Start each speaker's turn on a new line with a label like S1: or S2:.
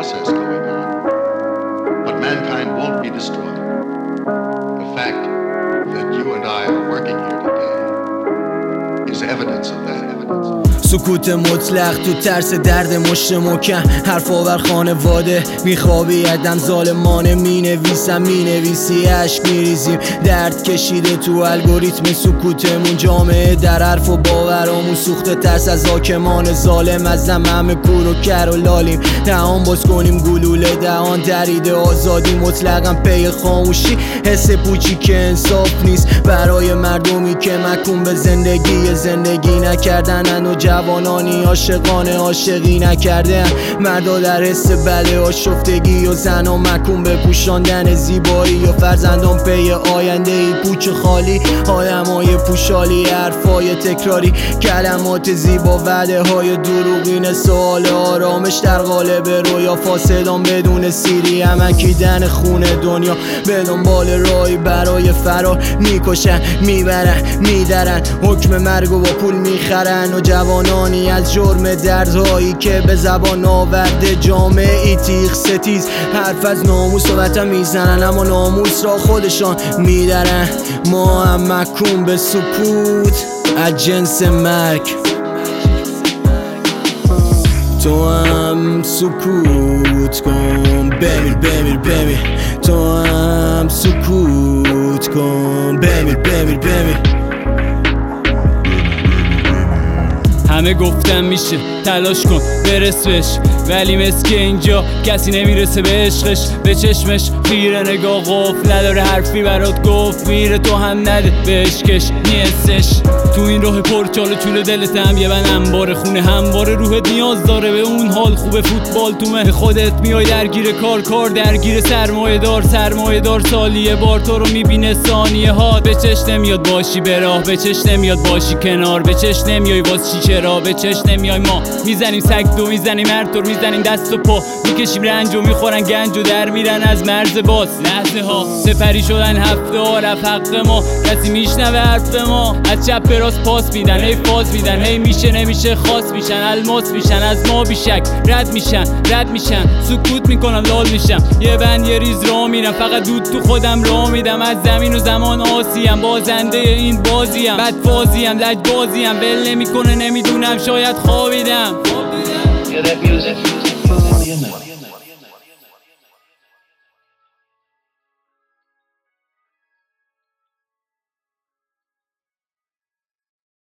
S1: process going on. But mankind won't be destroyed. The fact that you and I are working here today is evidence of that.
S2: سکوت مطلق تو ترس درد مشت مکن، حرف آور خانواده میخوابیدم ظالمانه، مینویسی عشق میریزیم، درد کشیده تو الگوریتم سکوتمون، جامعه در حرف و باورامون سوخته، ترس از حاکمان ظالم، از همه کور و کر و لالیم، دهان باز کنیم گلوله دهان دریده، آزادی مطلقا پی خاموشی، حس پوچی که انصاف نیست برای مردمی که محکوم به زندگی نکردنن و جوانانی عاشقی نکردن، مردا در حس بله آشفتگی و زن و محکوم به پوشاندن زیبایی و فرزندان پی آینده ای پوچ خالی، آدمای پوشالی، حرفای تکراری، کلمات زیبا، وعده های دروغین، سوال آرامش در قالب رویا، فاسدان بدون سیری، امکیدن خون دنیا به دنبال راهی برای فرار، میکشن میبرن میدرن، حکم مرگ و با پول میخرن و جوانانی از جرم دردهایی که به زبان آورده جامعه تیغ ستیز، حرف از ناموس و وطن میزنن اما ناموس را خودشان میدرن، ما هم محکوم به سکوت از جنس مرگ، تو هم سکوت کن بمیر، تو هم سکوت کن بمیر.
S3: همه گفتم میشه تلاش کن برس بهش، ولی مثل که اینجا کسی نمیرسه به عشقش، به چشمش خیره نگاه قفل نداره، حرفی برات گفت میره تو هم نده بهش کش نیستش، تو این راه پرچال و چول دلت هم یه بن انبار خونه همواره، روح نیاز داره به اون حال خوبه، فوتبال تو مه خودت میای درگیر کار درگیر سرمایه دار سالیه بار تو رو میبینه ثانیه ها، به چش نمیاد باشی به راه، به چش نمیاد باشی کنار، به چش نمیای واس چی چرا، به چش نمیای ما میزنیم سگ دو میزنیم ارتور میزنیم دست و پا، میکشیم رنج و میخورن گنج و در میرن از مرز باز، لحظه ها سپری شدن هفته ها رفت حق ما، کسی میشنوه حرف ما، از چپ به راست پاس میدن هی فاز میدن، هی میشه نمیشه خاص میشن، الماس میشن از ما بیشک، رد میشن سکوت میکنم لال میشم، یه بند یه ریز راه میرم، فقط دود تو خودم راه میدم، از زمین و زمان آسیم، بازنده این بازیم، بدفازیم لجبازیم، ول نمیکنه نمیدونم شاید خوابیدم.